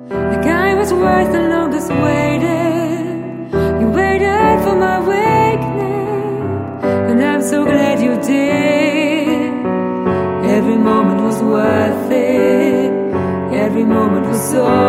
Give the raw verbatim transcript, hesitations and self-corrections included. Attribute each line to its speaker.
Speaker 1: The guy was worth the longest waiting. You waited for my awakening, and I'm so glad you did. Every moment was worth it. Every moment was so